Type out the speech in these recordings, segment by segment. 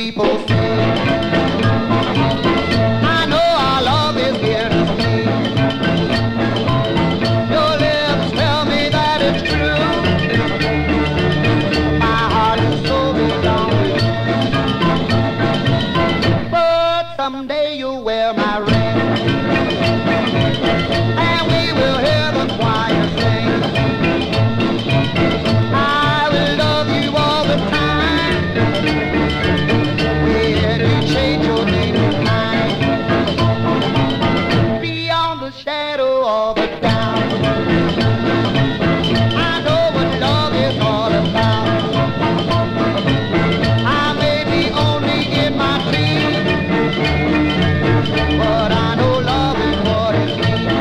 people say. I know our love is here to stay. Your lips tell me that it's true. My heart and soul belong to you. But someday you'll wear my ring, and we will hear the choir sing. I will love you all the time. When you change your name to mine, beyond the shadow of a doubt, I know what love is all about. I may be only in my dreams, but I know love is what it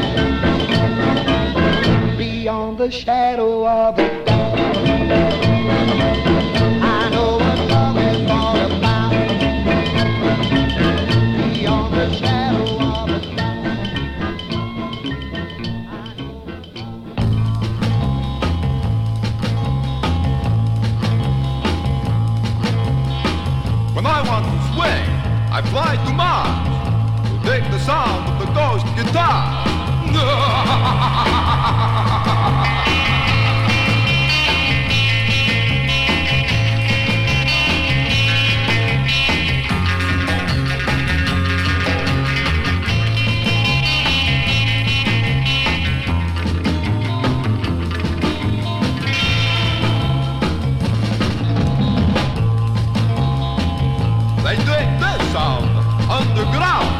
means. Beyond the shadow of a doubt, I know what love is all about. Beyond the shadow of a doubt, I know. When I want to swing, I fly to Mars to take the sound of the ghost guitar. They take this sound underground.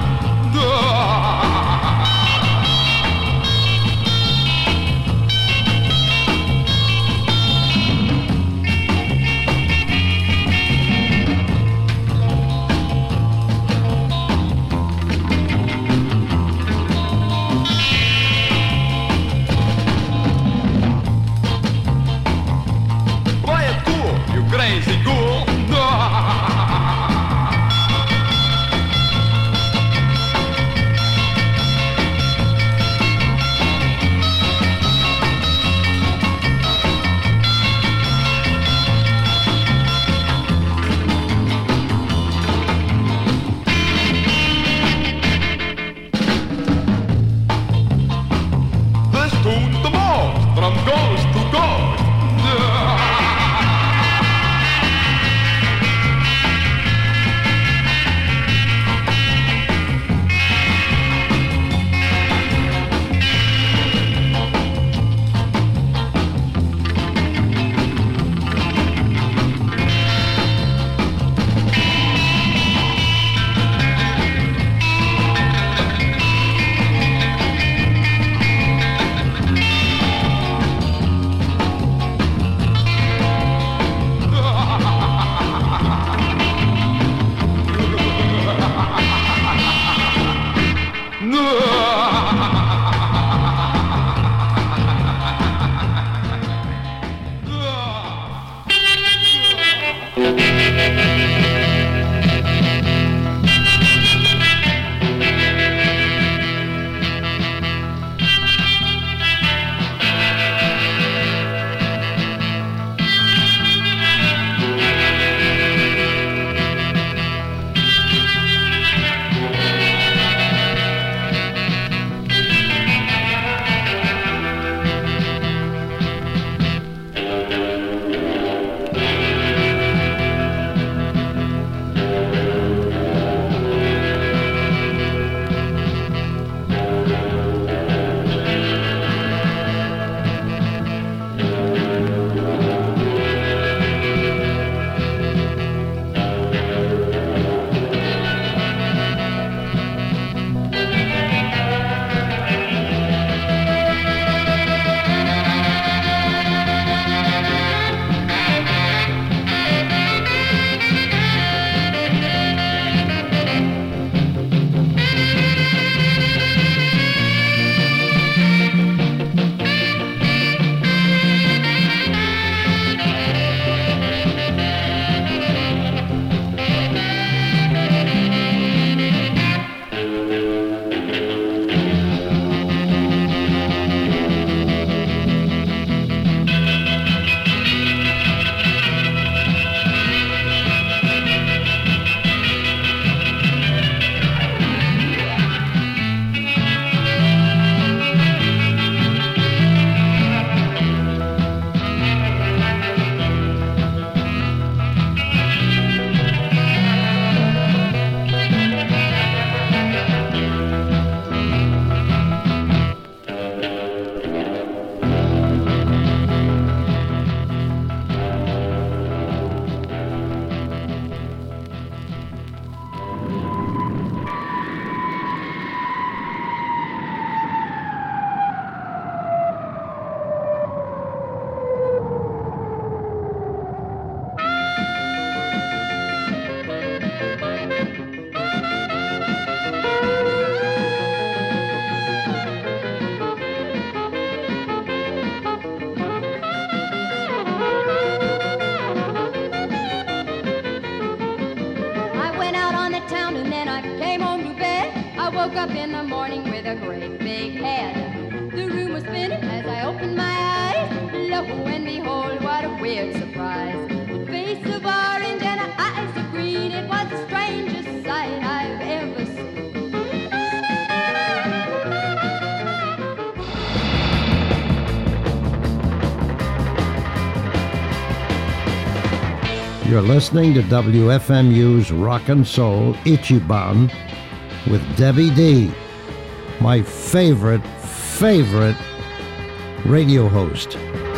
Play it cool, you crazy ghoul. This tune's the most from ghost to ghost. woke up in the morning with a great big head. The room was spinning as I opened my eyes. Lo and behold, what a weird surprise. A face of orange and eyes of green. It was the strangest sight I've ever seen. You're listening to WFMU's Rock and Soul Ichiban with Debbie D, my favorite radio host.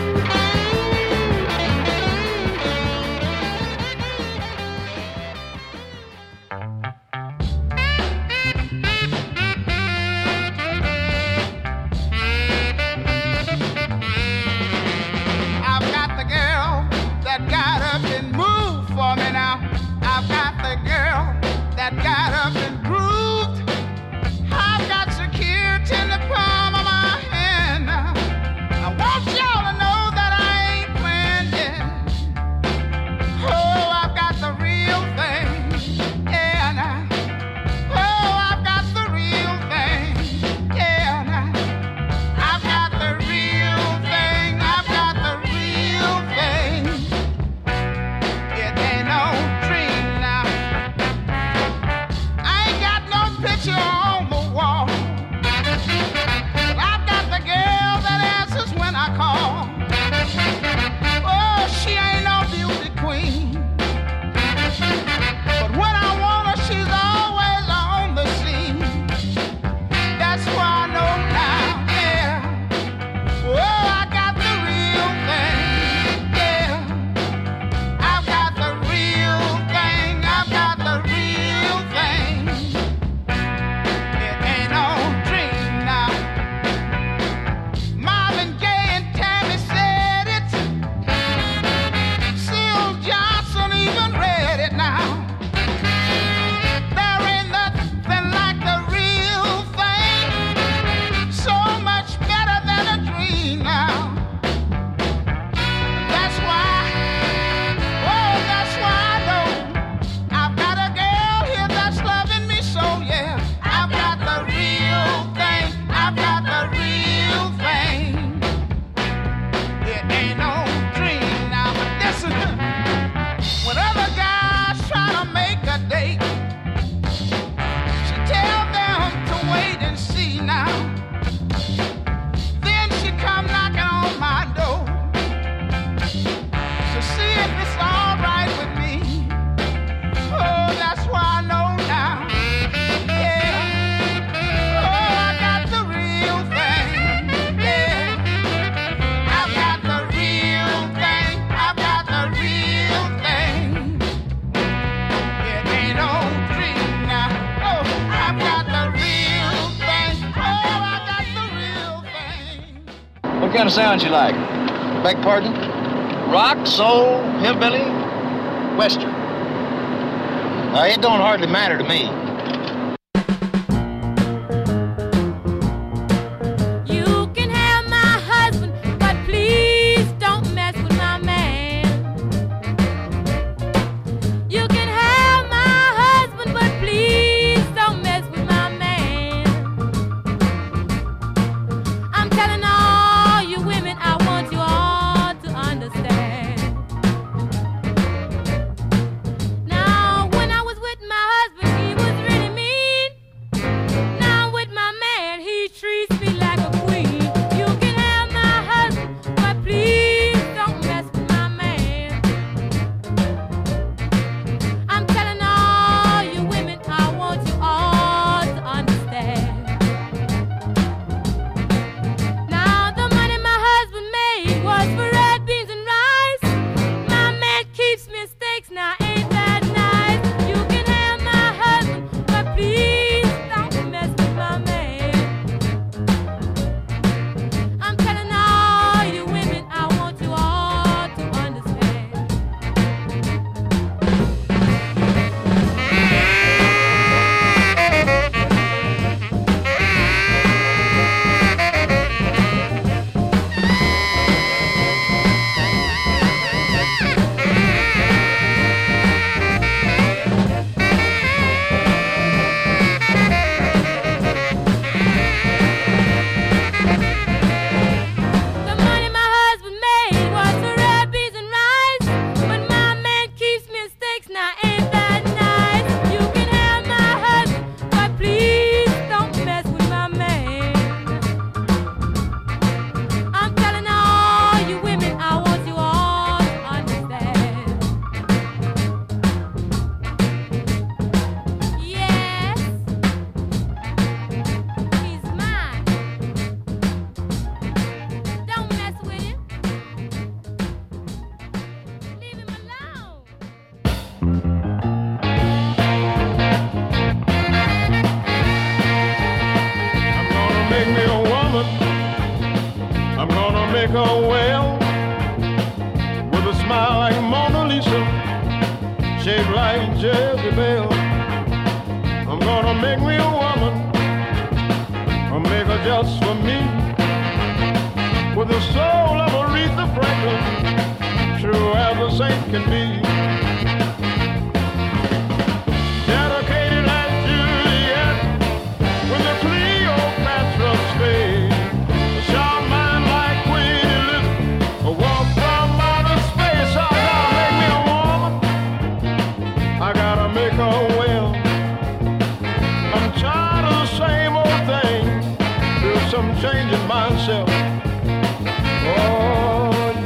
What kind of sounds you like? Beg pardon? Rock, soul, hillbilly, western. It don't hardly matter to me. Now, when I was with my husband, he was make her well, with a smile like Mona Lisa, shaped like Jezebel. I'm gonna make me a woman, I'll make her just for me, with the soul of Aretha Franklin, true as a saint can be. Dedicated as Juliet, with the Cleopatra spade, a sharp mind like Queen Elizabeth, a walk from outer space. I gotta make me a woman, I gotta make her well. I'm tired of the same old thing, do some changing myself. Oh,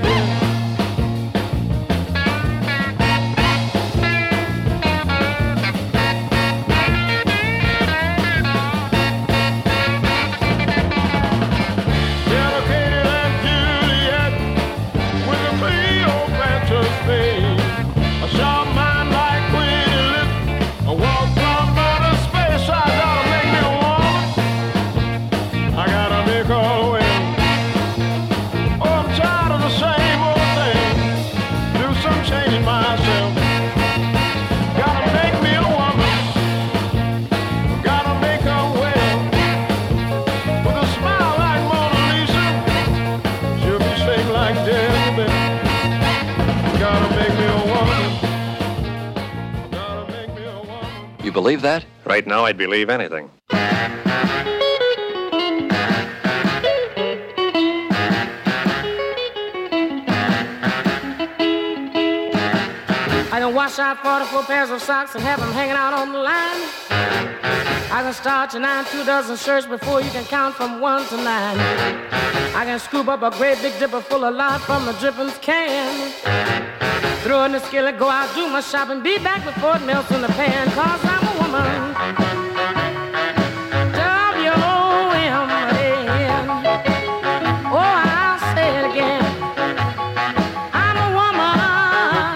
believe that? Right now, I'd believe anything. I can wash out 44 pairs of socks and have them hanging out on the line. I can start your 2 dozen shirts before you can count from 1 to 9. I can scoop up a great big dipper full of lard from the drippings can. Throw in the skillet, go out, do my shopping, be back before it melts in the pan, 'cause I'm a woman. W-O-M-A-N. Oh, I'll say it again. I'm a woman.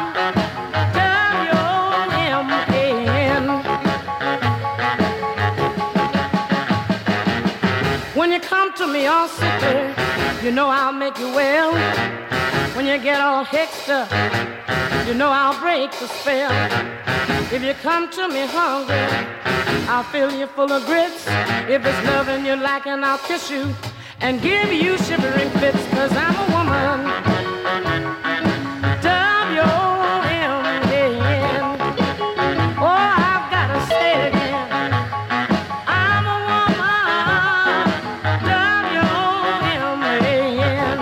W-O-M-A-N. When you come to me all sickly, you know I'll make you well. When you get all hexed up, you know I'll break the spell. If you come to me hungry, I'll fill you full of grits. If it's loving you're lacking, I'll kiss you and give you shivering fits, 'cause I'm a woman. W-O-M-A-N. Oh, I've got to say it again. I'm a woman. W-O-M-A-n.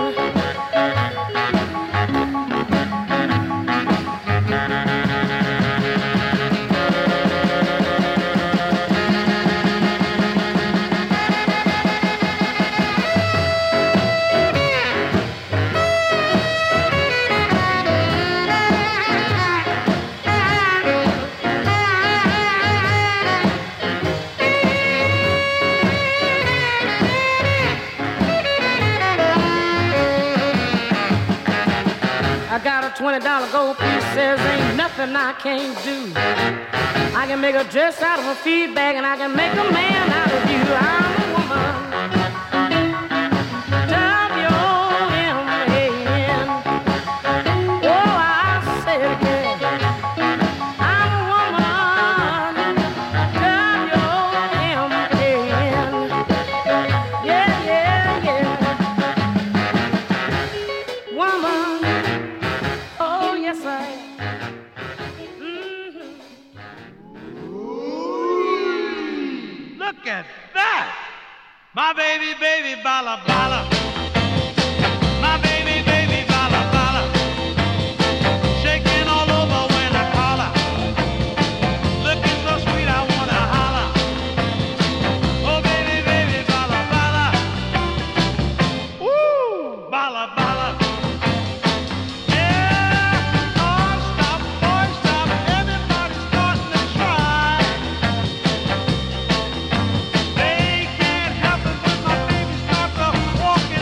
I got a $20 gold piece, says ain't nothing I can't do. I can make a dress out of a feed bag and I can make a man out of you. I'm a woman. W-O-M-A-N. Oh, I'll say it again. I'm a woman. W-O-M-A-N. Yeah, yeah, yeah. Woman. Oh, yes, I am. Mm-hmm. Look at that! My baby, baby, bala, bala. My baby, baby, bala, bala. Shaking all over when I call her. Looking so sweet, I wanna holler. Oh, baby, baby, bala, bala. Woo! Bala, bala. Walking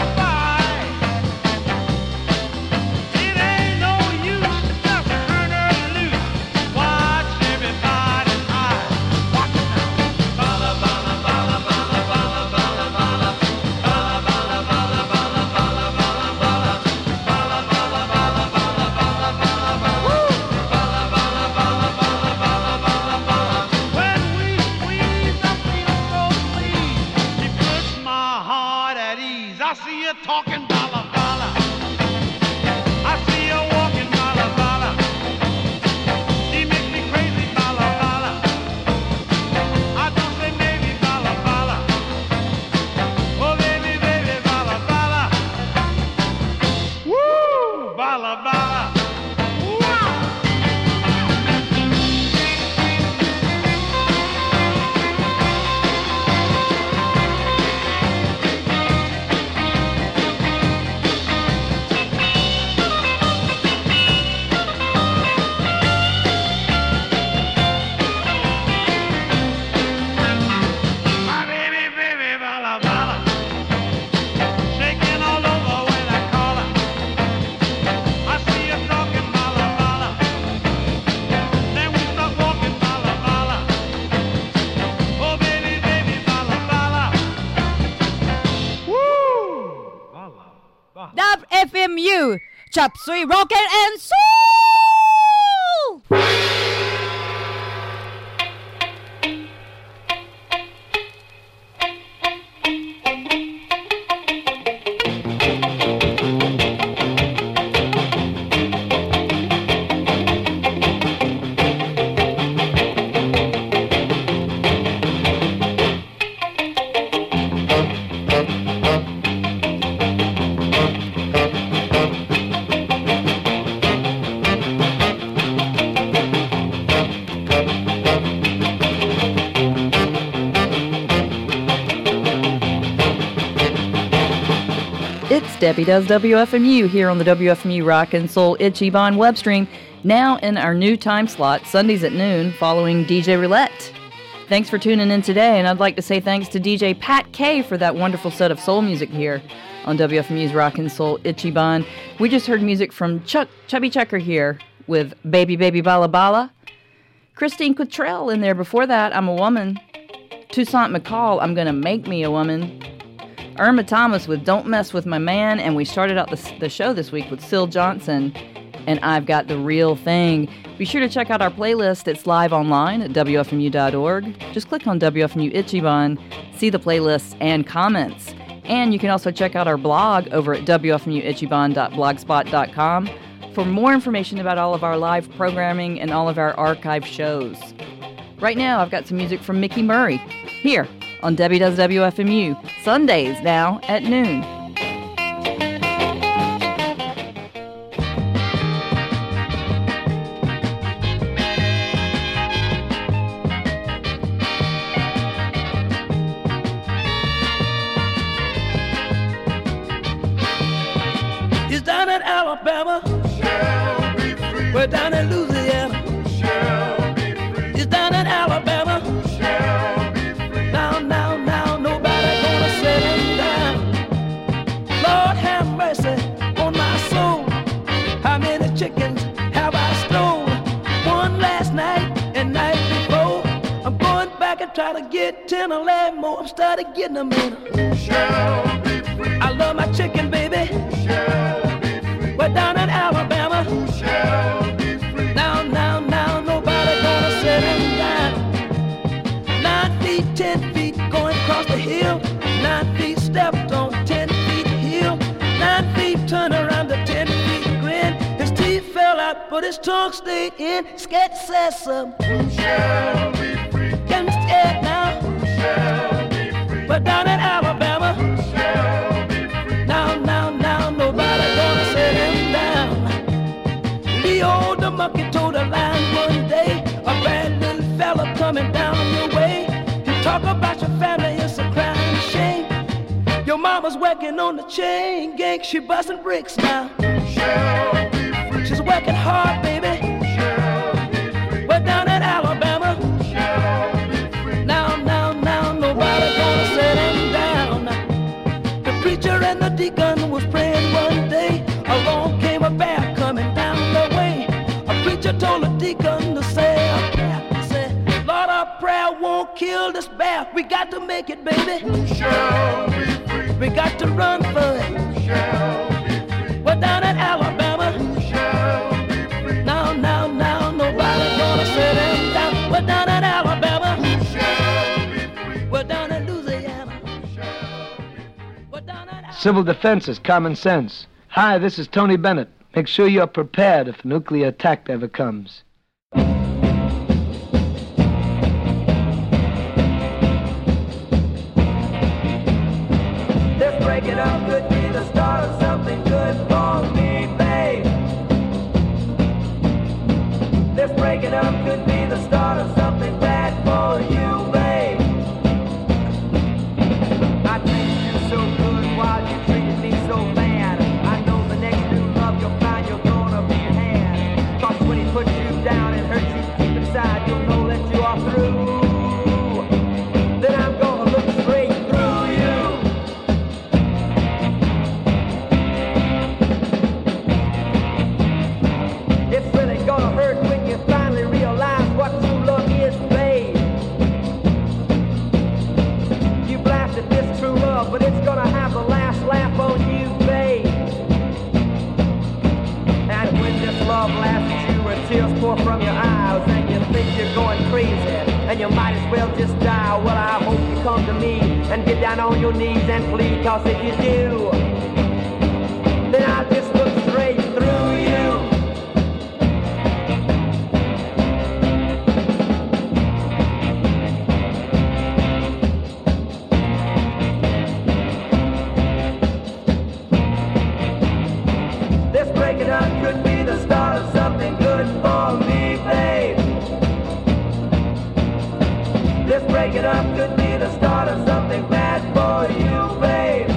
chop suey, rock and soul! Debbie Does WFMU here on the WFMU Rock and Soul Ichiban web stream, now in our new time slot, Sundays at noon, following DJ Roulette. Thanks for tuning in today, and I'd like to say thanks to DJ Pat K for that wonderful set of soul music here on WFMU's Rock and Soul Ichiban. We just heard music from Chubby Checker here with Baby Baby Bala Bala. Christine Cottrell in there before that, I'm a Woman. Toussaint McCall, I'm Gonna Make Me a Woman. Irma Thomas with Don't Mess With My Man, and we started out the show this week with Syl Johnson and I've Got the Real Thing. Be sure to check out our playlist. It's live online at WFMU.org. Just click on WFMU Ichiban, see the playlists and comments. And you can also check out our blog over at WFMUichiban.blogspot.com for more information about all of our live programming and all of our archive shows. Right now, I've got some music from Mickey Murray here on Debbie Does WFMU, Sundays now at noon. He's down in Alabama, shall be free. We're down in Louisiana, shall be free. He's down in Alabama, shall be free. Now, nobody gonna set him down. Lord have mercy on my soul. How many chickens have I stole? One last night and night before. I'm going back and try to get 10 or 11 more. I'm started getting them in. Shall be free. I love my chicken, baby. Shall be free. We're down in Alabama. Shall be free. Now, nobody gonna set him down. 9 feet, 10 feet, going across the hill. 9 feet stepped on 10 feet hill. 9 feet turned around to 10 feet grin. His teeth fell out, but his tongue stayed in. Scared to say something. Who shall be free? Getting scared now. Who shall be free? We're down in Alabama. Who shall be free? Now, nobody gonna set him down. Leo the monkey told a lion one day, a bad little fella coming down your way. You talk about your family, it's a crime and shame. Your mama's working on the chain gang, she busting bricks now. Shall be free. She's working hard, baby. Shall be free. We're down in Alabama. Shall be free. Now, nobody gonna set him down. The preacher and the deacon was praying one day. Along came a bear coming down the way. A preacher told the deacon to say a prayer. He said, Lord, our prayer won't kill this bear. We got to make it, baby. Who shall be free? We got to run for it. Who shall be free? We're down in Alabama. Who shall be free? Now, nobody gonna set him down. We're down in Alabama. Who shall be free? We're down in Louisiana. Who shall be free? We're down in Alabama. Civil defense is common sense. Hi, this is Tony Bennett. Make sure you're prepared if a nuclear attack ever comes. This breaking up could be the start of something good for me, babe. This breaking up could be the start of something bad for you, babe. I treated you so good while you treated me so bad. I know the next new love you'll find you're gonna be had. 'Cause when he puts you down and hurts you deep inside, you'll know that you are through. Then I'm gonna look straight through you. It's really gonna hurt when you finally realize what true love laughs at you and tears pour from your eyes, and you think you're going crazy, and you might as well just die. Well, I hope you come to me and get down on your knees and plead, cause if you do, then I'll just look straight through you. This breaking up could be the start of something good for me, babe. This breaking up could be the start of something bad for you, babe.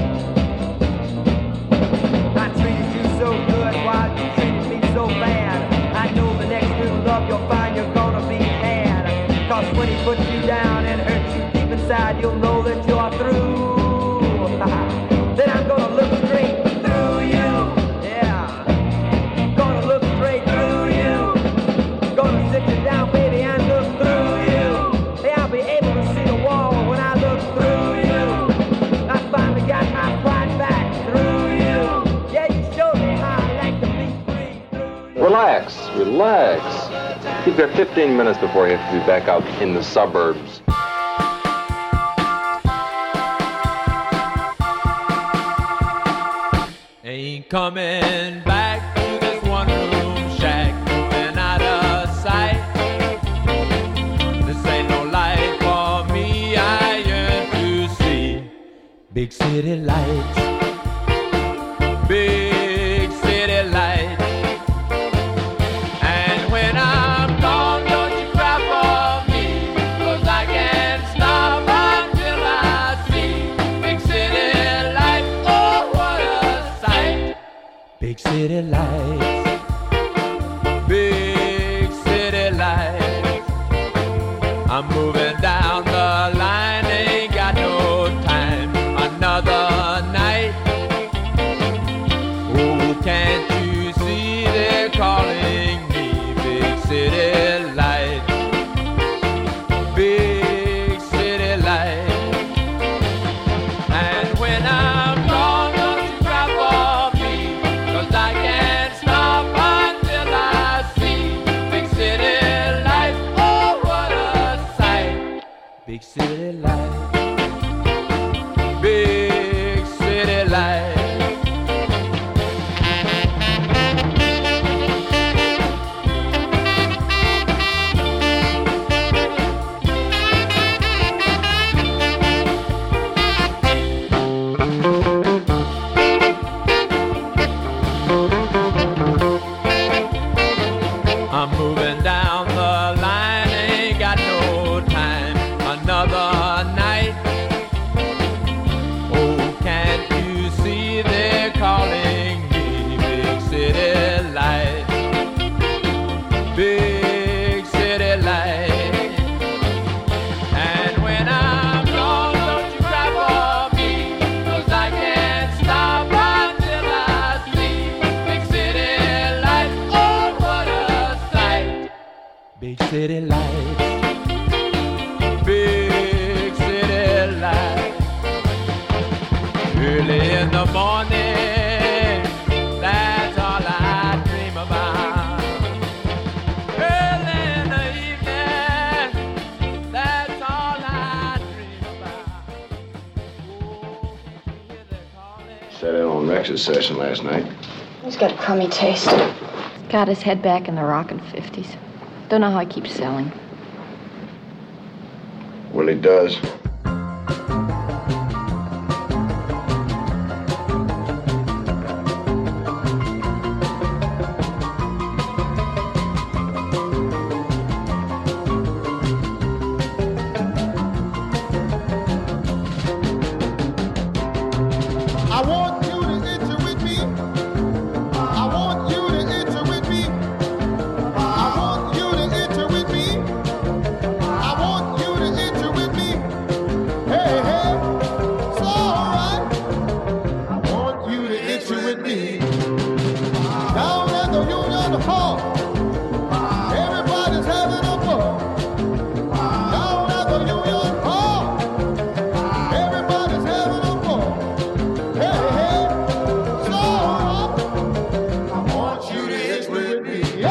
I treated you so good while you treated me so bad. I know the next new love you'll find you're gonna be had. Cause when he puts you down and hurts you deep inside, you'll know that you're through. Then I'm gonna look straight through you. Yeah. Gonna look straight through you. Gonna sit you down, baby, and look through you. Hey, I'll be able to see the wall when I look through you. I finally got my pride back through you. Yeah, you showed me how I like to be free through you. Relax, relax. You've got 15 minutes before you have to be back out in the suburbs. Ain't coming back to this one-room shack, moving out of sight. This ain't no life for me, I yearn to see big city lights, big city lights. And when I'm gone, don't you cry for me, 'cause I can't stop until I see big city lights. Oh, what a sight. Big city lights, big city lights. I'm moving down the line, ain't got no time. Another night. Oh, can't you see they're calling me? Big city lights, big city lights. And when I'm gone, don't you cry for me, 'cause I can't stop until I see big city lights. Oh, what a sight. Big city lights, big city lights. I'm moving down the line, ain't got no time. Another night. Oh, can't you see they're calling me? Big city lights, big city lights. And when I'm gone, don't you cry for me, 'cause I can't stop until I see big city lights. Oh, what a sight. Big city lights, big city lights. Early in the morning, that's all I dream about. Early in the evening, that's all I dream about. Sat in on Rex's session last night. He's got a crummy taste. Got his head back in the rockin' 50s. Don't know how he keeps selling. Well, he does. I want you to enter with me. I want you to enter with me. I want you to enter with me. I want you to enter with me. Hey, hey, it's all right. I want you to enter with me. Down at the Union Hall, everybody's having a ball. Down at the Union Hall, everybody's having a ball. Hey, hey, it's all right. I want you to enter with me.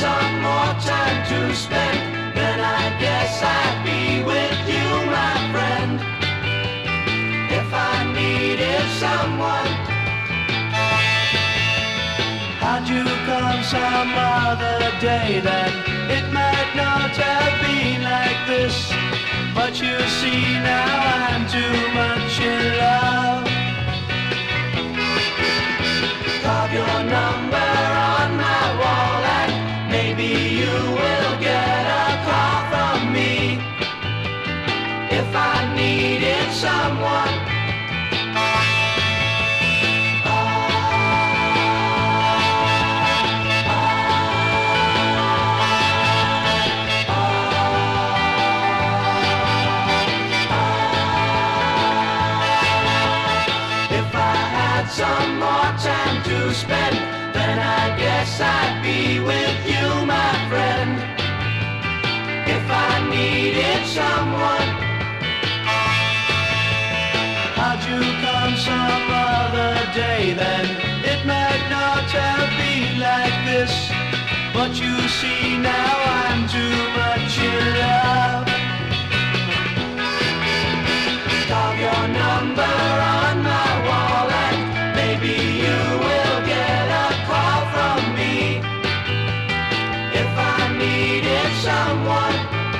some more time to spend, then I guess I'd be with you, my friend. If I needed someone, how'd you come some other day then? It might not have been like this, but you see now I'm too much in love. Carve your number on my wall and maybe you will get a call from me. If I needed someone, some more time to spend, then I guess I'd be with you, my friend. If I needed someone, how'd you come some other day then? It might not have been like this, but you see now I'm too much in love. Carve your number on my wall and maybe you will get a call from me. If I needed someone,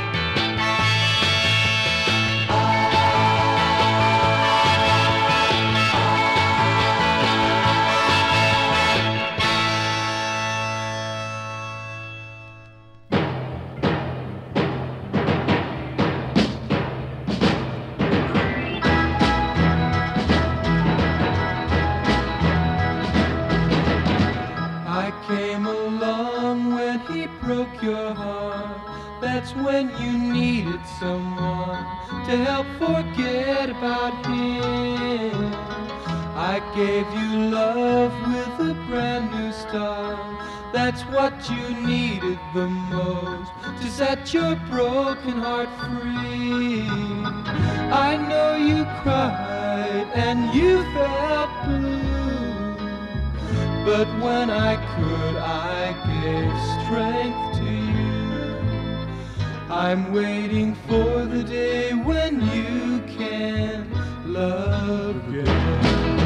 came along when he broke your heart. That's when you needed someone to help forget about him. I gave you love with a brand new start. That's what you needed the most to set your broken heart free. I know you cried and you felt blue, but when I could, I gave strength to you. I'm waiting for the day when you can love again.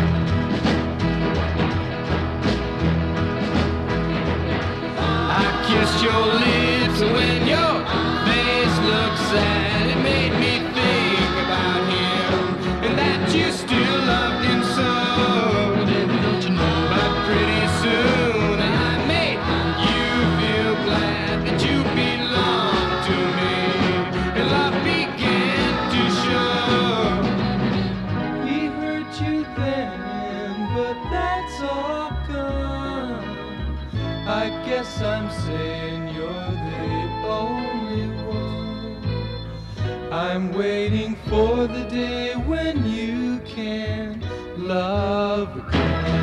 I kissed your lips when your face looked sad. It made me think about him and that you still loved him so. Don't you know? But pretty soon I made you feel glad that you belong to me, and love began to show. He hurt you then, but that's all gone. I guess I'm saying you're the only one. I'm waiting for the day when you can love again.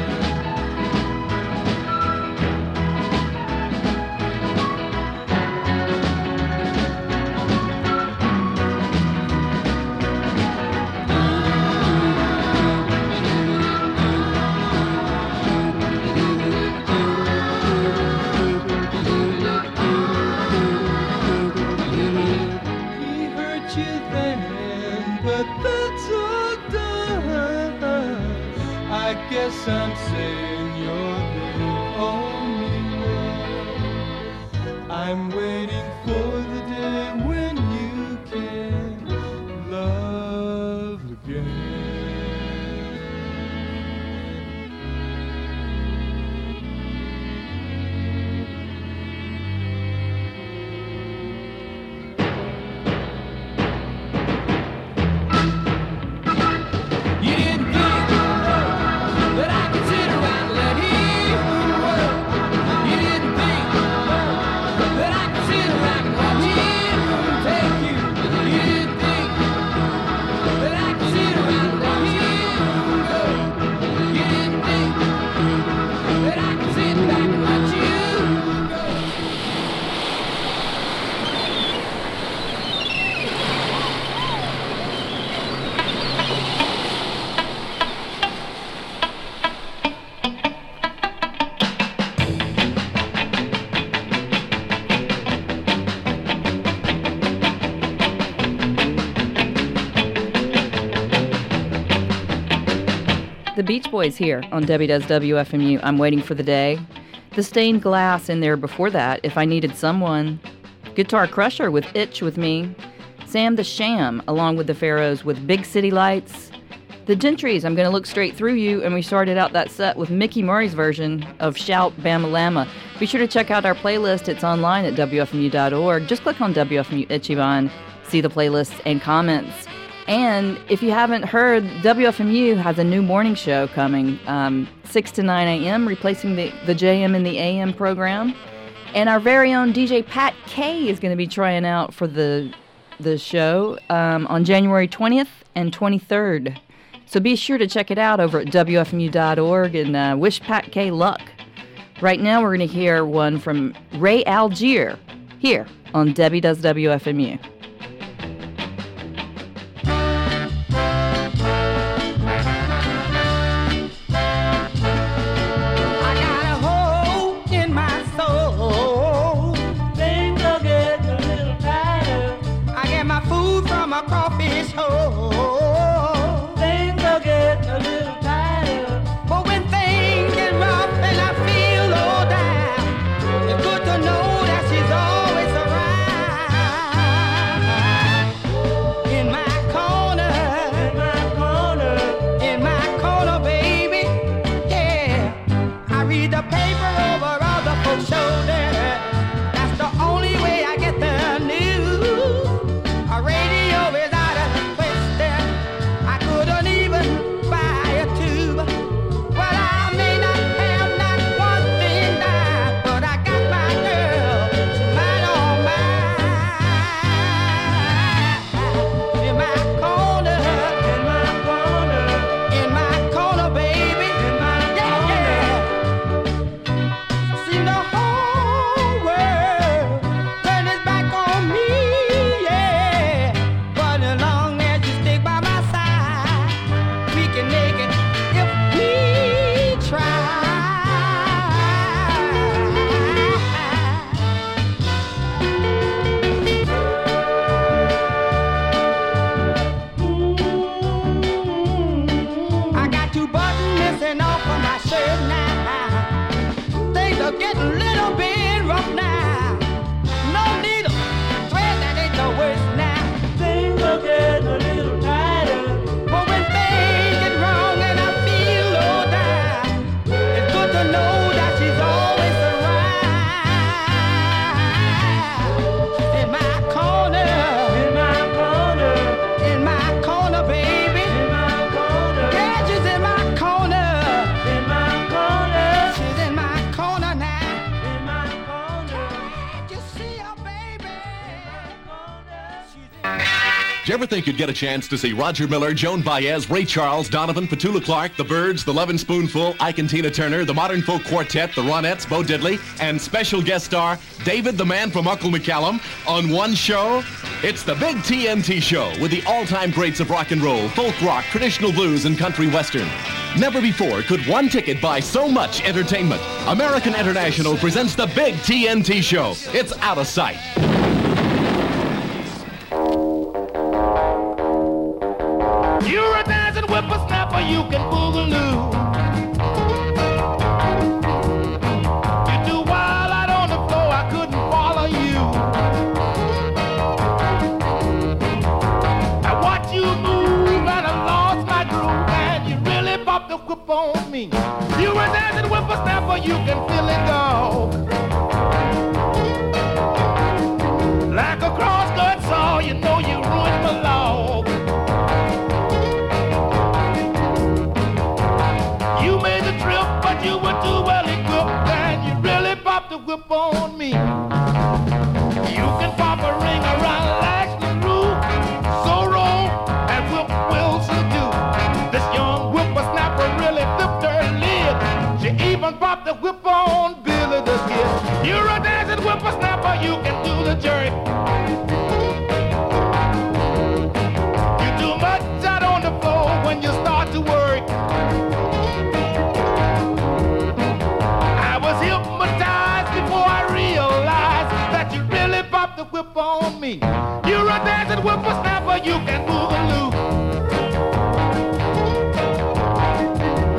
I guess I'm saying you're the only one. I'm waiting for the day when you can love again. That I could The Beach Boys here on Debbie Does WFMU. I'm Waiting for the Day. The Stained Glass in there before that, If I Needed Someone. Guitar Crusher with Itch with Me. Sam the Sham, along with the Pharaohs with Big City Lights. The Gentrys, I'm Gonna Look Straight Through You, and we started out that set with Mickey Murray's version of Shout Bama Lama. Be sure to check out our playlist. It's online at WFMU.org. Just click on WFMU Ichiban, see the playlists and comments. And if you haven't heard, WFMU has a new morning show coming, 6 to 9 a.m., replacing the JM and the AM program. And our very own DJ Pat K is going to be trying out for the show on January 20th and 23rd. So be sure to check it out over at WFMU.org and wish Pat K luck. Right now we're going to hear one from Ray Algier here on Debbie Does WFMU. Ever think you'd get a chance to see Roger Miller, Joan Baez, Ray Charles, Donovan, Petula Clark, The Byrds, The Lovin' Spoonful, Ike and Tina Turner, the Modern Folk Quartet, the Ronettes, Bo Diddley, and special guest star David the Man from Uncle McCallum on one show? It's the Big TNT Show with the all-time greats of rock and roll, folk rock, traditional blues, and country western. Never before could one ticket buy so much entertainment. American International presents the Big TNT Show. It's out of sight. You're a dancing whippersnapper, you can boogaloo. You're too wild out on the floor, I couldn't follow you. I watch you move and I lost my groove, and you really popped the whip on me. You're a dancing whippersnapper, you can feel it go. Like a cross-cut saw, you know you ruined my log. You made the trip, but you were too well equipped, and you really popped the whip on me. You can pop a ring around like the roof, so wrong, and Whip Wilson do. This young whippersnapper really flipped her lid. She even popped the whip on Billy the Kid. You're a dancing whippersnapper, you can do the jerk. You do much out on the floor when you start to work. The whip on me. You're a dancing whippersnapper, you can boogaloo.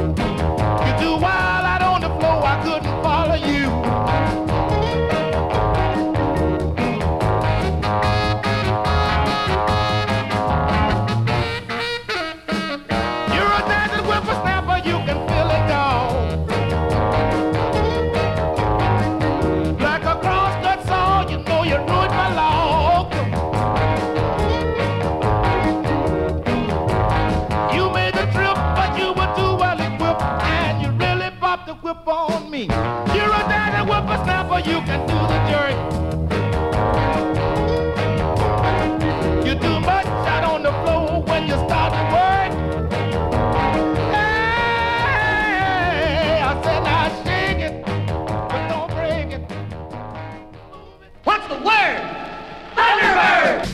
me. You're a daddy whippersnapper, you can do the jerk. You do much out on the floor when you start to work. Hey, I said now shake it, but don't break it. What's the word? Thunderbird!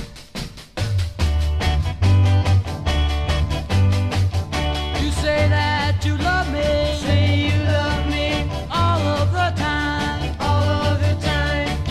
You say that you love me. Say you love me all of the time. All of the time.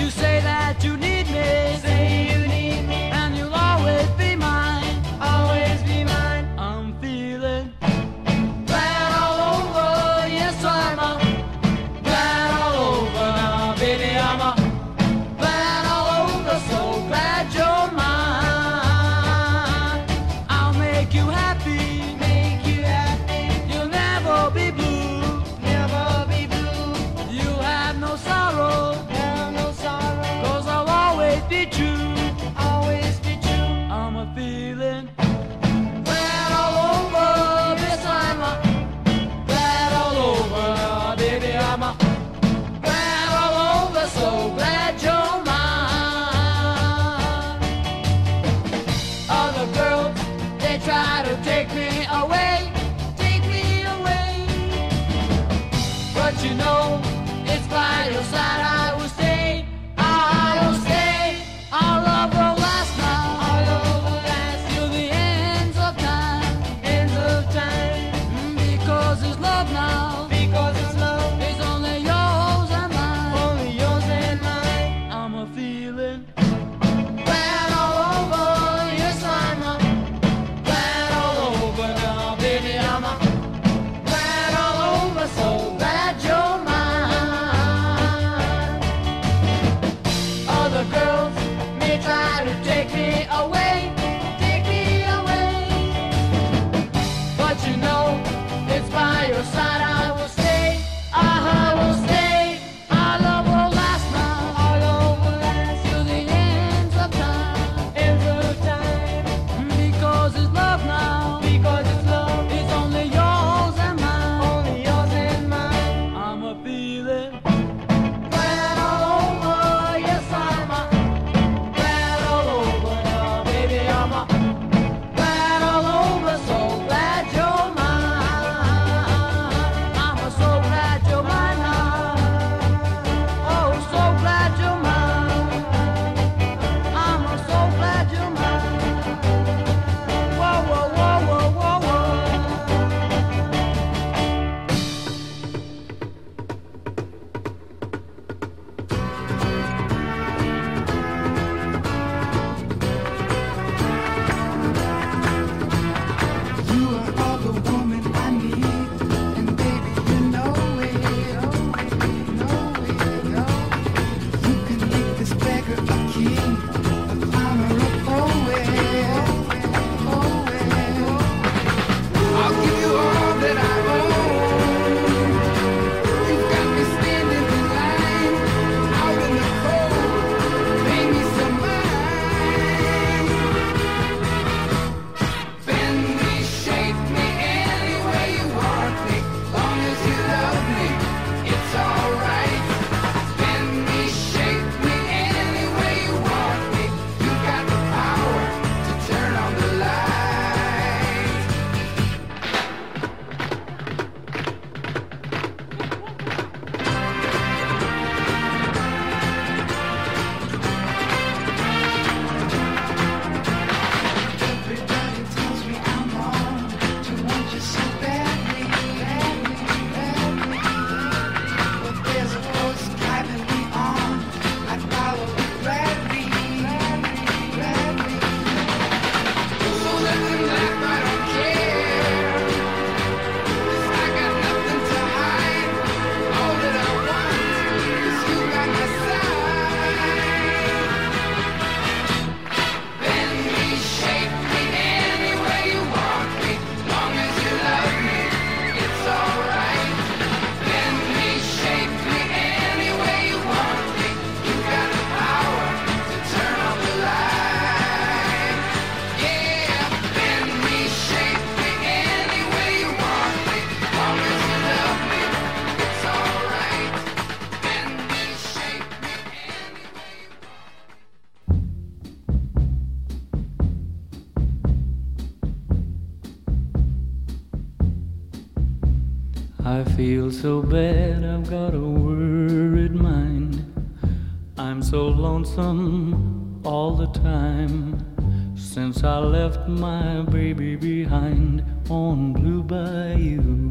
I feel so bad, I've got a worried mind. I'm so lonesome all the time since I left my baby behind on Blue Bayou.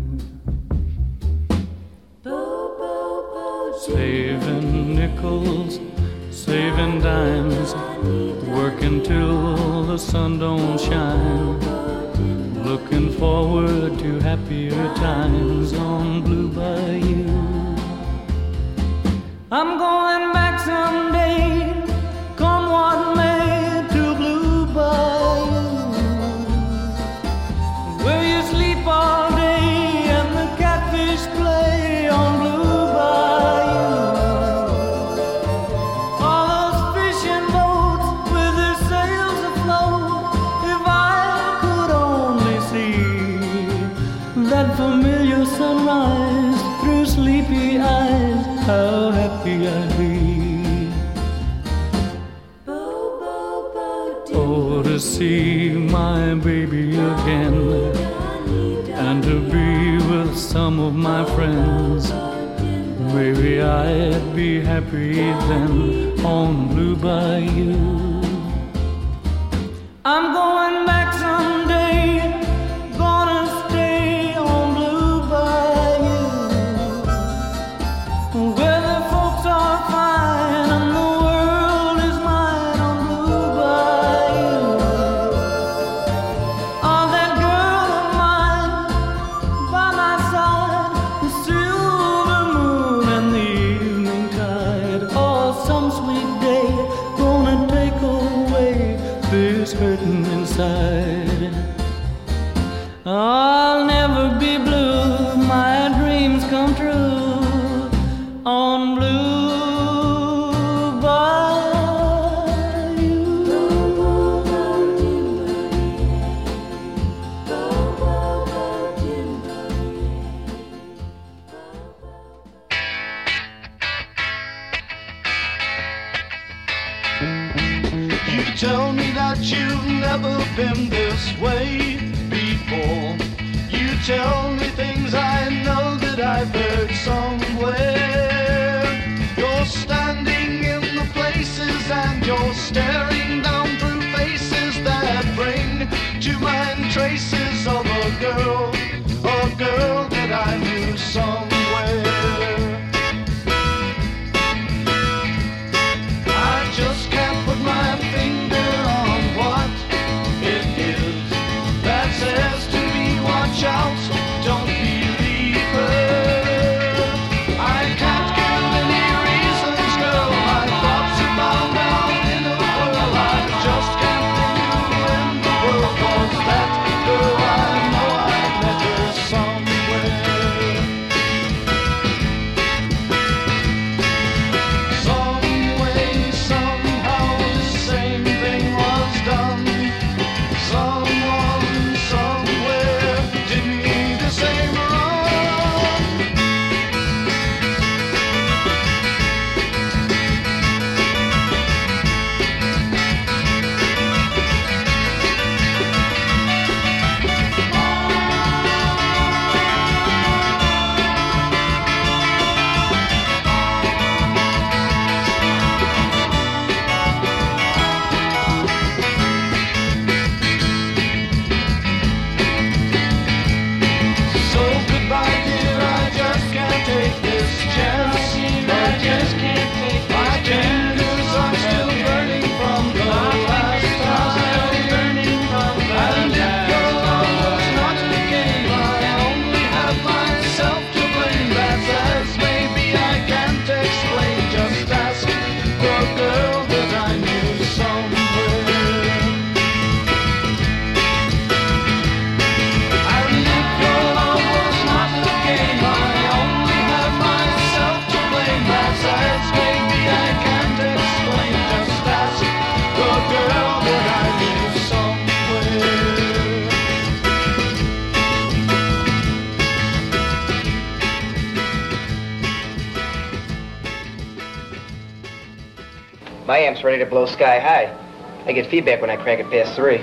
Saving nickels, saving dimes, working till the sun don't shine, looking forward to happier times on Blue Bayou. I'm going back someday, come what may, to Blue Bayou, where you sleep all day and the catfish play on Blue Bayou. All those fishing boats with their sails afloat, if I could only see that familiar sunrise through sleepy eyes, how happy I'd be. Oh, to see my baby again and to be with some of my friends. Maybe I'd be happy then on Blue Bayou. I'm going back someday, gonna stay on Blue Bayou, where the folks are fine and the world is mine on Blue Bayou. Oh, that girl of mine by my side, the silver moon and the evening tide. Oh, some sweet day gonna take away this hurting inside. I'll never be blue, my dreams come true on Blue You tell me that you've never been this way before. You tell me things I know that I've heard somewhere. You're standing in the places and you're staring down through faces that bring to mind traces of a girl that I knew somewhere. I just can't put my finger on what it is that says to me, watch out, don't believe her. I can't give any reasons, girl, my thoughts are bound down in a whirl. I just can't think who in the world was that girl. I know I met her somewhere. Some way, somehow, the same thing was done. Someone, somewhere did me the same wrong. So goodbye, dear, I just can't take this chance. I just can't take my fingers are still burning from the last time. And if your love was not a game, I only have myself to blame. That's as maybe I can't explain. Just ask the girl that I knew somewhere. And if your love was not a game, I only have myself to blame. That's as maybe I can't explain. Just ask the girl that I knew somewhere. My amp's ready to blow sky high. I get feedback when I crank it past 3.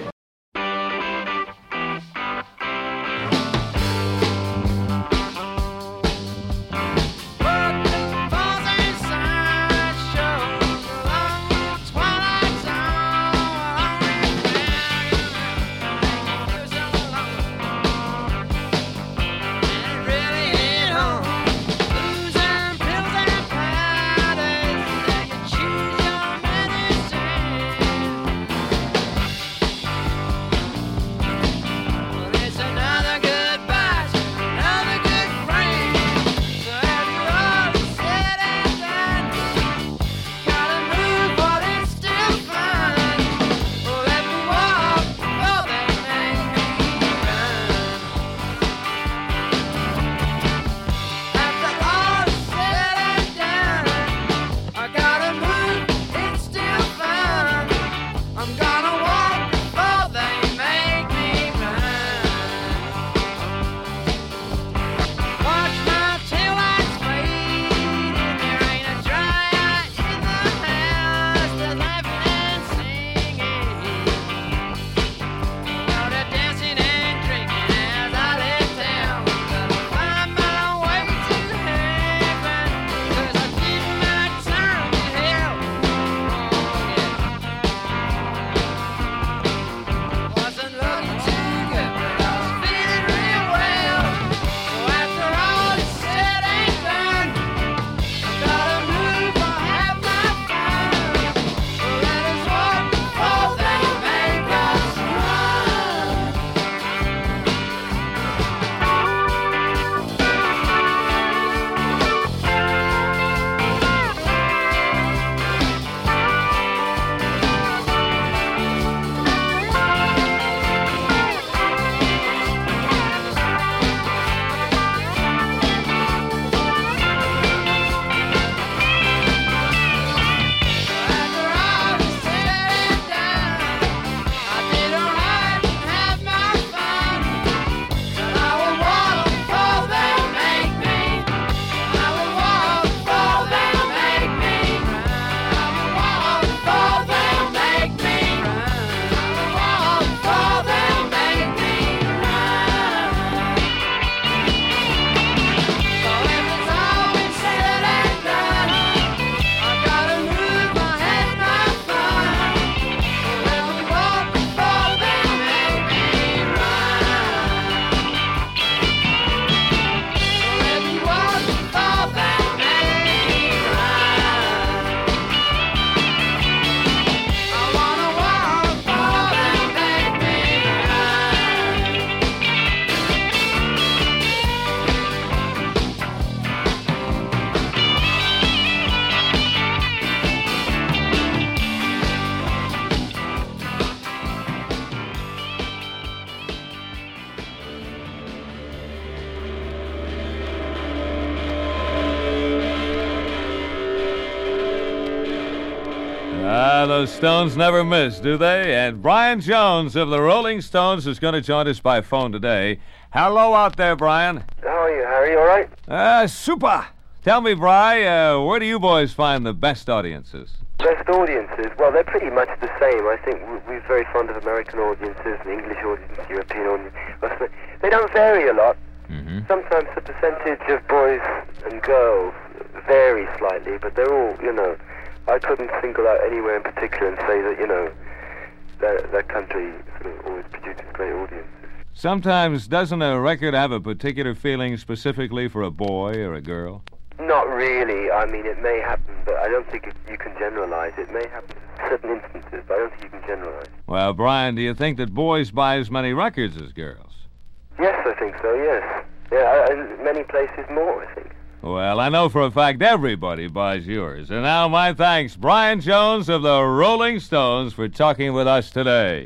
those Stones never miss, do they? And Brian Jones of the Rolling Stones is going to join us by phone today. Hello out there, Brian. How are you, Harry? All right? Super. Tell me, Bri, where do you boys find the best audiences? Best audiences? Well, they're pretty much the same. I think we're very fond of American audiences and English audiences, European audiences. They don't vary a lot. Mm-hmm. Sometimes the percentage of boys and girls vary slightly, but they're all, I couldn't single out anywhere in particular and say that, that country sort of always produces great audiences. Sometimes doesn't a record have a particular feeling specifically for a boy or a girl? Not really. I mean, it may happen, but I don't think you can generalize. It may happen in certain instances, but I don't think you can generalize. Well, Brian, do you think that boys buy as many records as girls? Yes, I think so, yes. Yeah, in many places more, I think. Well, I know for a fact everybody buys yours. And now my thanks, Brian Jones of the Rolling Stones, for talking with us today.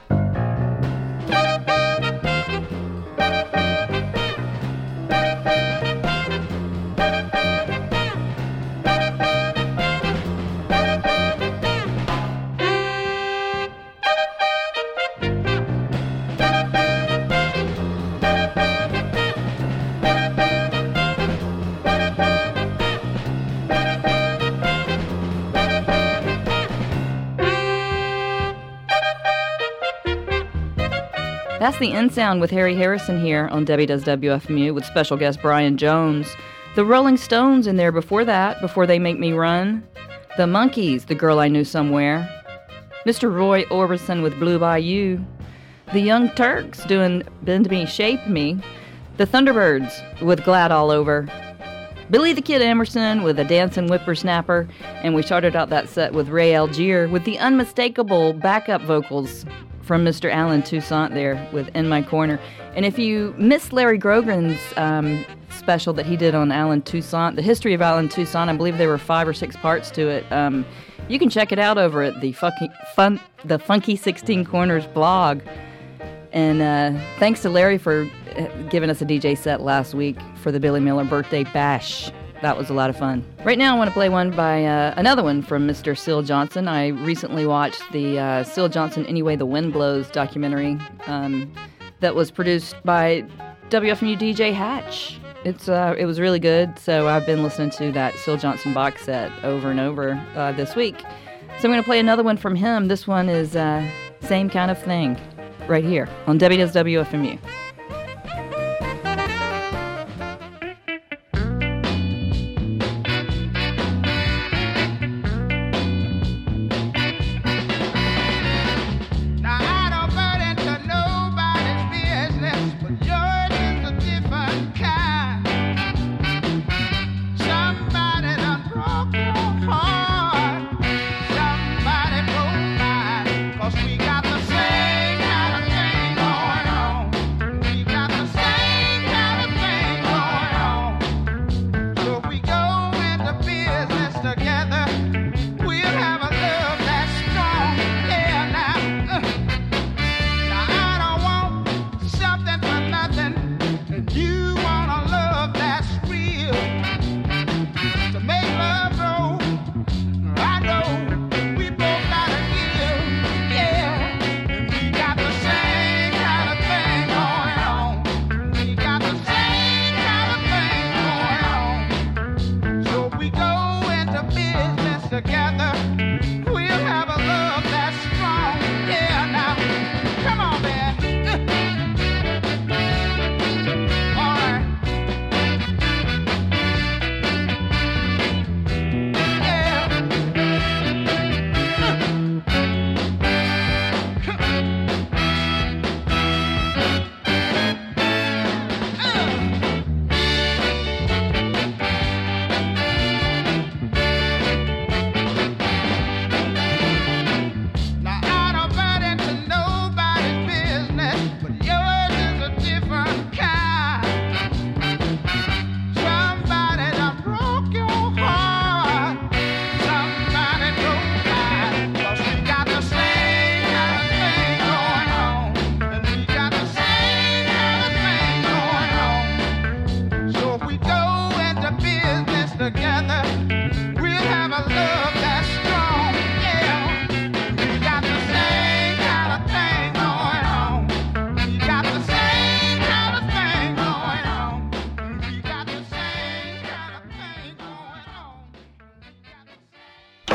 That's the End Sound with Harry Harrison here on Debbie Does WFMU with special guest Brian Jones. The Rolling Stones in there before that, Before They Make Me Run. The Monkees, The Girl I Knew Somewhere. Mr. Roy Orbison with Blue Bayou. The Young Turks doing Bend Me, Shape Me. The Thunderbirds with Glad All Over. Billy the Kid Emerson with A Dancin' Whippersnapper. And we started out that set with Ray Algier with the unmistakable backup vocals from Mr. Alan Toussaint there with In My Corner. And if you missed Larry Grogan's special that he did on Alan Toussaint, the history of Alan Toussaint, I believe there were 5 or 6 parts to it. You can check it out over at the Funky 16 Corners blog. And thanks to Larry for giving us a DJ set last week for the Billy Miller birthday bash. That was a lot of fun. Right now I want to play one by another one from Mr. Syl Johnson. I recently watched the Syl Johnson Any Way the Wind Blows documentary that was produced by WFMU DJ Hatch. It was really good, so I've been listening to that Syl Johnson box set over and over this week. So I'm going to play another one from him. This one is Same Kind of Thing right here on Debbie Does WFMU. We got the same kind of thing going on.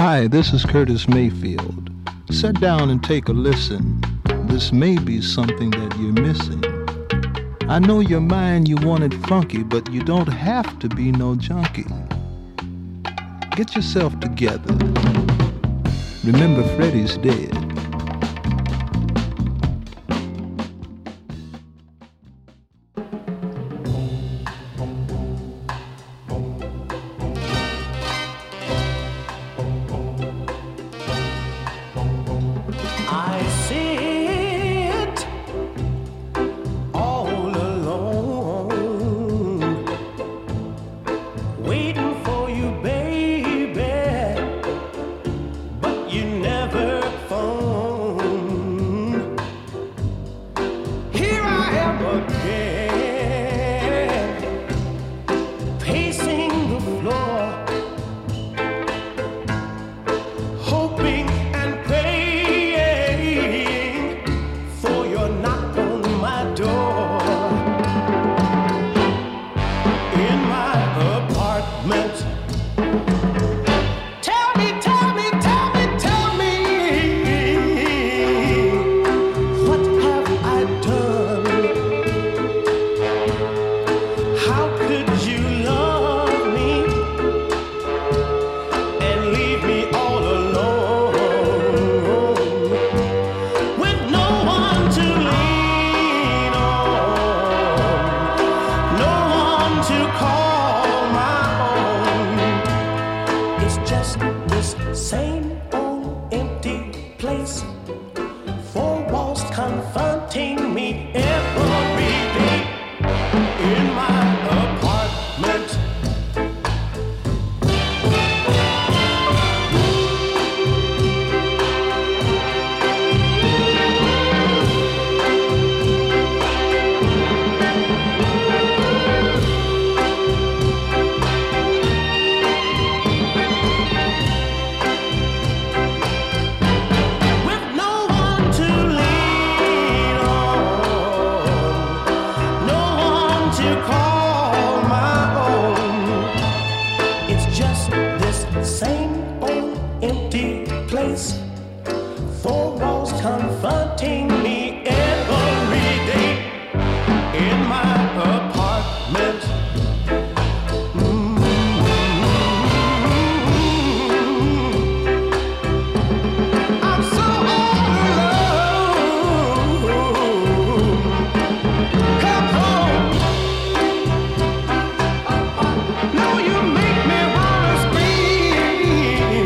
Hi, this is Curtis Mayfield. Sit down and take a listen. This may be something that you're missing. I know your mind, you want it funky, but you don't have to be no junkie. Get yourself together. Remember, Freddie's dead. I sit all alone, waiting for you, baby, but you never phone. Here I am again, pacing the floor, hoping and praying for your knock on my door. In my apartment, tell me, what have I done? How could you love me and leave me all alone with no one to lean on, no one to call my own? It's just this same old empty place, four walls confronting me every day in my apartment. With no one to lean on, no one to call my own. It's just this same old empty place, four walls confronting me every day in my apartment. I'm so all alone. Come home. No, you make me wanna scream.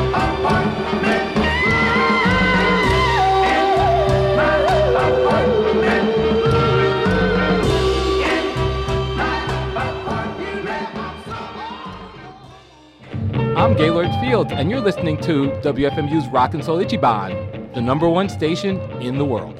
I'm Gaylord Fields, and you're listening to WFMU's Rock and Soul Ichiban, the #1 station in the world.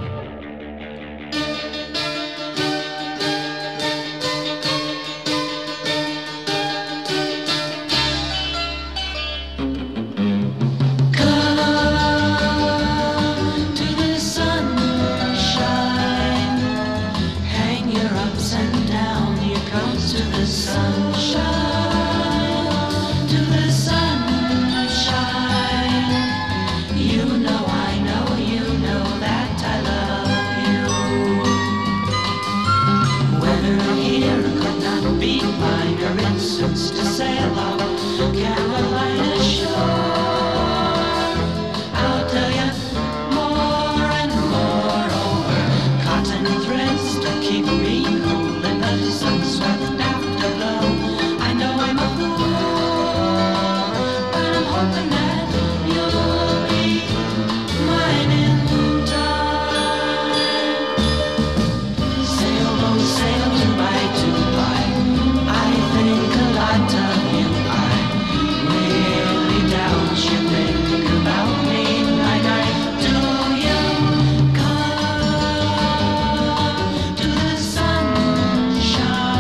To the sunshine, hang your ups and down. Here comes to the sunshine, to the sunshine. You know, I know, you know that I love you. Weather here could not be finer. It suits to sail off Carolina shore. I'll tell you more and more over cotton threads to keep me cool in the sun-swept afterglow. I know I'm a fool, but I'm hoping that you'll be mine in time. Sail, oh, sail, Dubai, Dubai. I think a lot of you. I really doubt you think about me like I do. You come to the sunshine.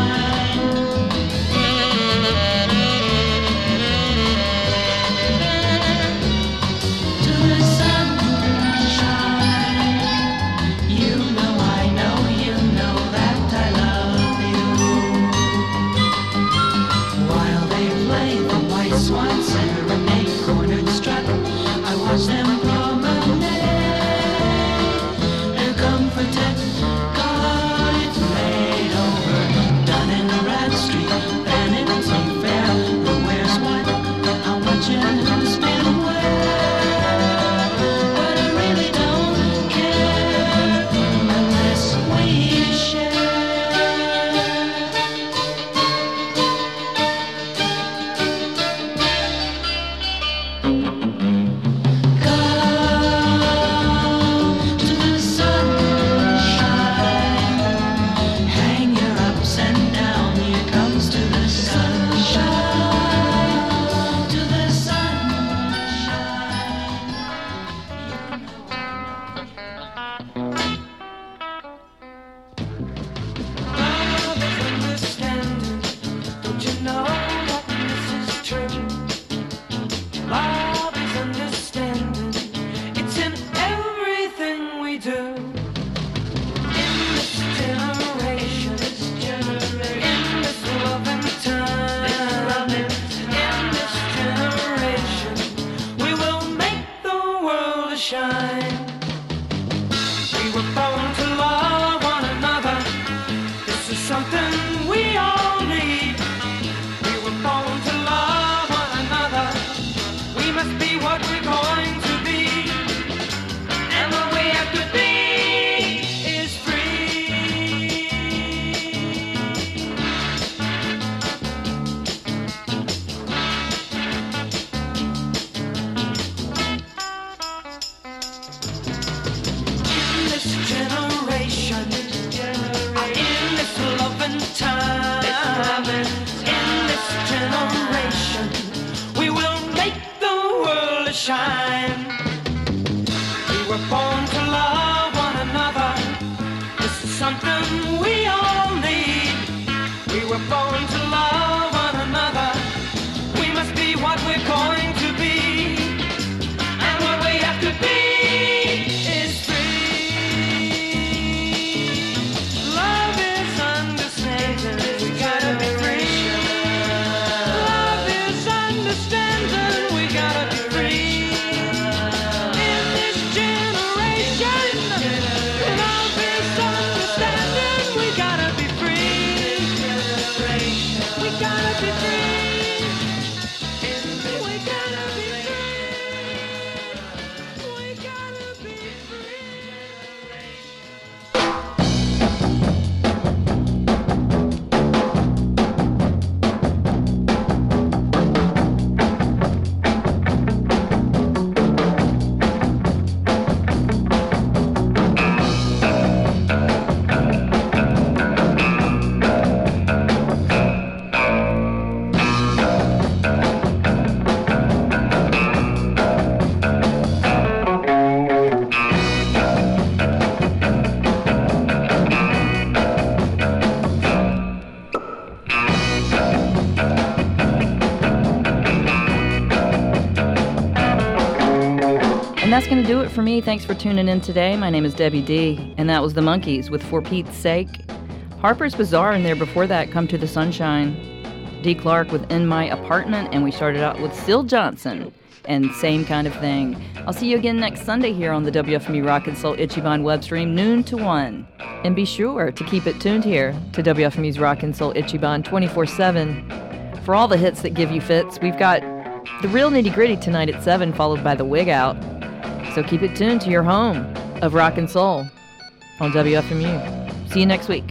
that's going to do it for me. Thanks for tuning in today. My name is Debbie D, and that was the Monkees with For Pete's Sake. Harper's Bazaar in there before that, Come to the Sunshine. Dee Clark with In My Apartment, and we started out with Syl Johnson and Same Kind of Thing. I'll see you again next Sunday here on the WFMU Rock and Soul Ichiban web stream, noon to 1. And be sure to keep it tuned here to WFMU's Rock and Soul Ichiban 24/7. For all the hits that give you fits, we've got the real nitty-gritty tonight at 7, followed by the Wig Out. So keep it tuned to your home of rock and soul on WFMU. See you next week.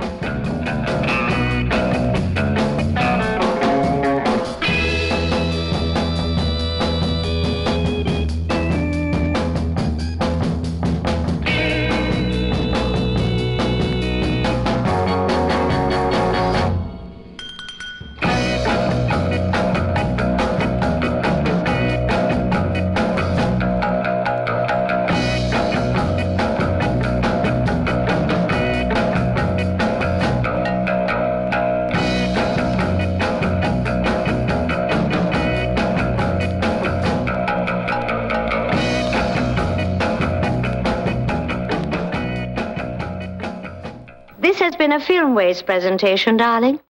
This has been a Filmways presentation, darling.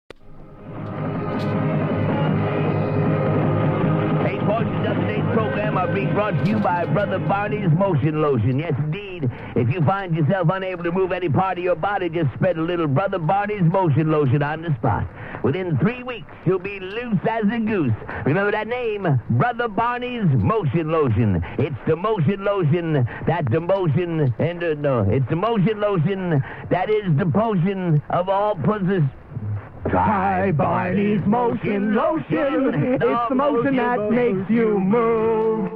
Hey, portions of today's program are being brought to you by Brother Barney's Motion Lotion. Yes, indeed. If you find yourself unable to move any part of your body, just spread a little Brother Barney's Motion Lotion on the spot. Within 3 weeks, you'll be loose as a goose. Remember that name, Brother Barney's Motion Lotion. It's the motion lotion that the motion, it's the motion lotion that is the potion of all pussies. Try Barney's Motion Lotion. It's the motion that makes you move.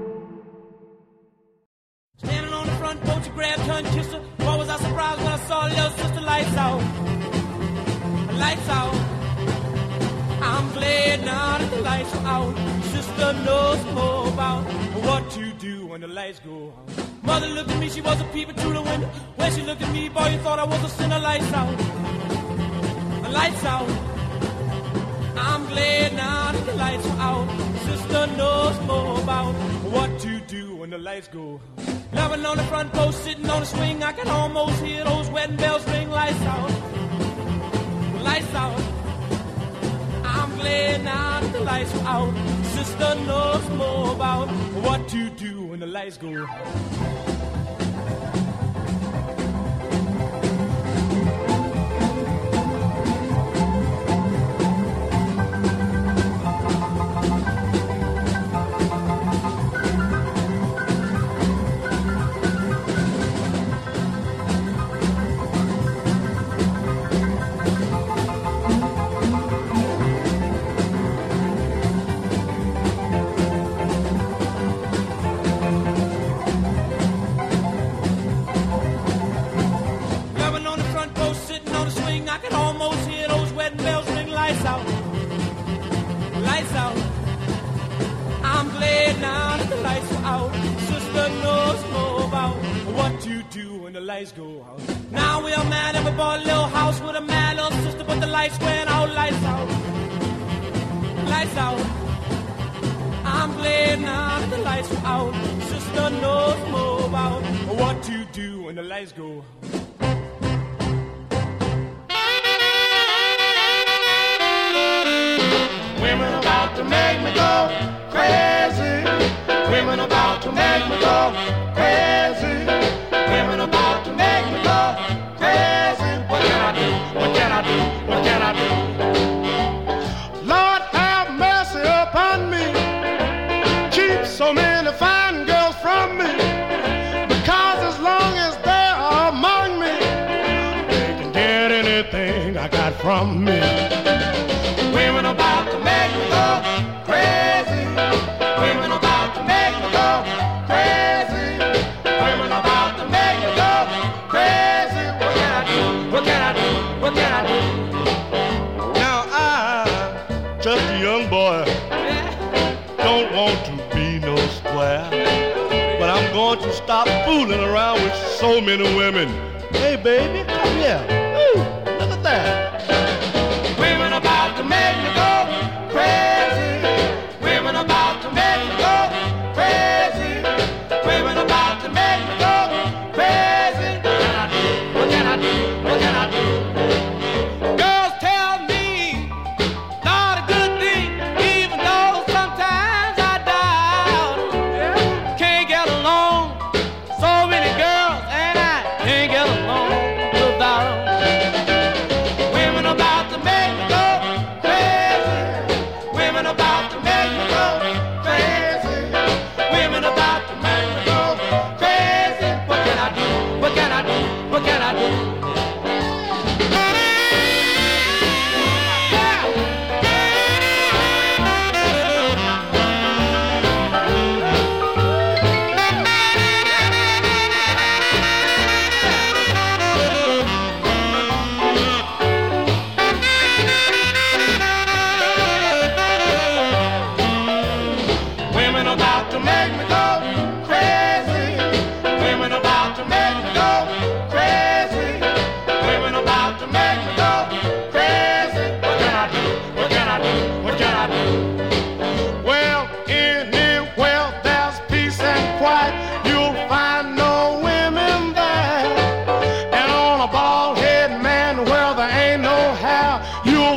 Standing on the front porch, you grabbed her and kissed her. Why was I surprised when I saw little sister lights out? Lights out. I'm glad now that the lights are out. Sister knows more about what to do when the lights go out. Mother looked at me, she wasn't peeping through the window. When she looked at me, boy, you thought I was a sinner. Lights out. Lights out. I'm glad now that the lights are out. Sister knows more about what to do when the lights go out. Loving on the front post, sitting on the swing, I can almost hear those wedding bells ring. Lights out. Lights out. I'm glad now that the lights are out. Sister knows more about what to do when the lights go out. Go out. Now we are mad and we bought a little house with a mad little sister, but the lights went out. Lights out. Lights out. I'm glad now that the lights were out. Sister knows more about what to do when the lights go out. Women about to make me go crazy. Women about to make me go crazy. Women about to make me go crazy. What can I do? What can I do? What can I do? Lord have mercy upon me. Keep so many fine girls from me. Because as long as they are among me, they can get anything I got from me. Women about to make me go crazy. Women about to make me go crazy. Women about to make me go crazy. What can I do? What can I do? What can I do? Now I'm just a young boy. Don't want to be no square. But I'm going to stop fooling around with so many women. Hey baby, come here. Ooh, look at that. Women about to make me go crazy. Women about to make me go crazy. Women about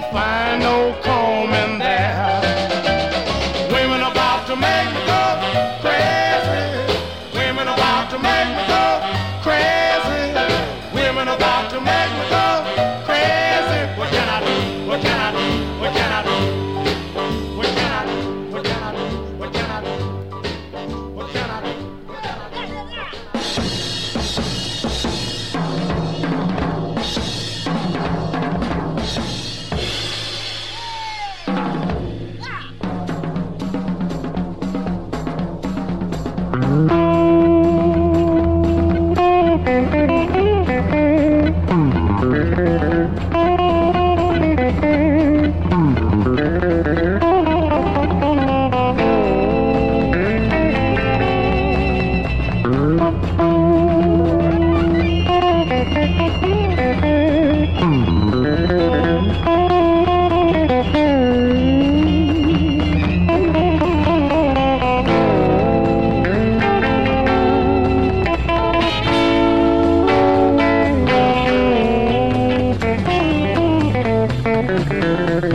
find no comb in there. Women about to make me go crazy. Women about to make me go crazy. Women about to make me go crazy. What can I do? What can I do? What can I do? What can I do? What can I do? What can I do? What can I do?